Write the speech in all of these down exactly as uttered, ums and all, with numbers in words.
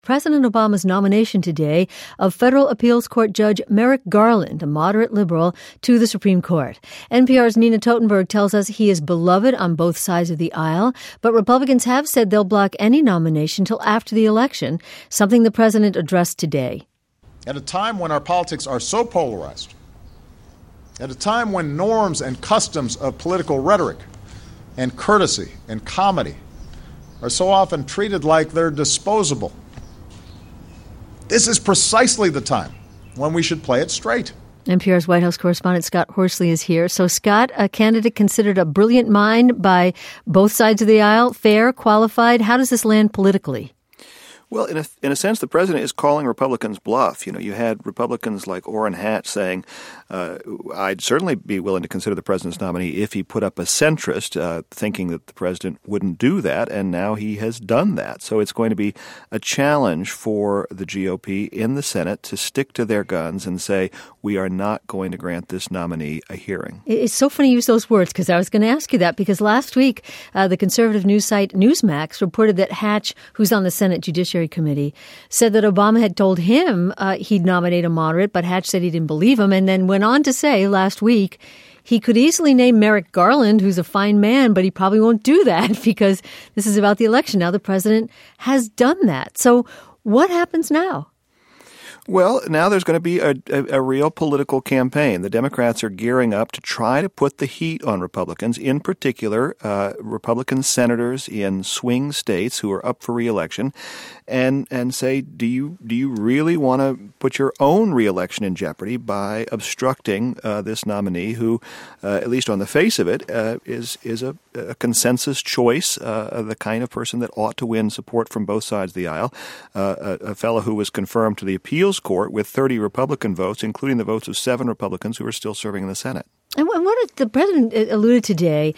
President Obama's nomination today of federal appeals court judge Merrick Garland, a moderate liberal, to the Supreme Court. N P R's Nina Totenberg tells us he is beloved on both sides of the aisle, but Republicans have said they'll block any nomination till after the election, something the president addressed today. At a time when our politics are so polarized, at a time when norms and customs of political rhetoric and courtesy and comedy are so often treated like they're disposable, this is precisely the time when we should play it straight. N P R's White House correspondent Scott Horsley is here. So, Scott, a candidate considered a brilliant mind by both sides of the aisle, fair, qualified. How does this land politically? Well, in a, in a sense, the president is calling Republicans bluff. You know, you had Republicans like Orrin Hatch saying, uh, I'd certainly be willing to consider the president's nominee if he put up a centrist, uh, thinking that the president wouldn't do that, and now he has done that. So it's going to be a challenge for the G O P in the Senate to stick to their guns and say, we are not going to grant this nominee a hearing. It's so funny you use those words, because I was going to ask you that, because last week uh, the conservative news site Newsmax reported that Hatch, who's on the Senate Judiciary Committee, said that Obama had told him uh, he'd nominate a moderate, but Hatch said he didn't believe him, and then went on to say last week he could easily name Merrick Garland, who's a fine man, but he probably won't do that because this is about the election. Now the president has done that. So what happens now? Well, now there's going to be a, a, a real political campaign. The Democrats are gearing up to try to put the heat on Republicans, in particular uh, Republican senators in swing states who are up for re-election, and and say, do you do you really want to put your own re-election in jeopardy by obstructing uh, this nominee who, uh, at least on the face of it, uh, is is a, a consensus choice, uh, the kind of person that ought to win support from both sides of the aisle, uh, a, a fellow who was confirmed to the appeals court with thirty Republican votes, including the votes of seven Republicans who are still serving in the Senate. And what did the president alluded today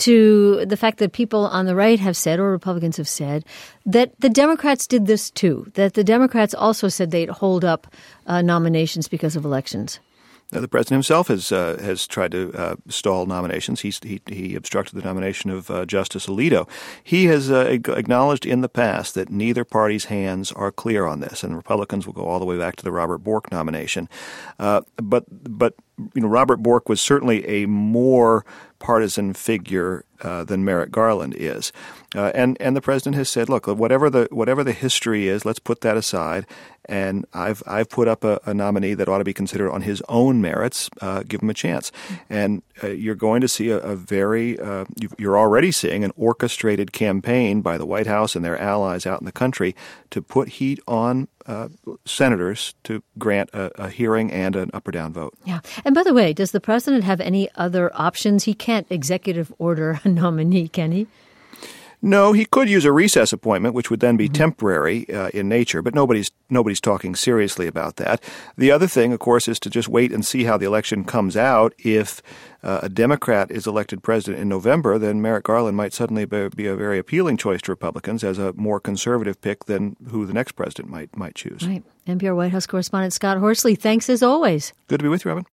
to the fact that people on the right have said, or Republicans have said, that the Democrats did this too, that the Democrats also said they'd hold up uh, nominations because of elections. Now, the president himself has uh, has tried to uh, stall nominations. He's, he he obstructed the nomination of uh, Justice Alito. He has uh, acknowledged in the past that neither party's hands are clear on this, and Republicans will go all the way back to the Robert Bork nomination. Uh, but but you know, Robert Bork was certainly a more partisan figure uh, than Merrick Garland is, uh, and and the president has said, look, whatever the whatever the history is, let's put that aside. And I've I've put up a, a nominee that ought to be considered on his own merits. Uh, give him a chance, and uh, you're going to see a, a very uh, you're already seeing an orchestrated campaign by the White House and their allies out in the country to put heat on uh, senators to grant a, a hearing and an up or down vote. Yeah, and by the way, does the president have any other options? He can't executive order a nominee, can he? No, he could use a recess appointment, which would then be mm-hmm. temporary uh, in nature, but nobody's nobody's talking seriously about that. The other thing, of course, is to just wait and see how the election comes out. If uh, a Democrat is elected president in November, then Merrick Garland might suddenly be, be a very appealing choice to Republicans as a more conservative pick than who the next president might might choose. Right. N P R White House correspondent Scott Horsley, thanks as always. Good to be with you, Robin.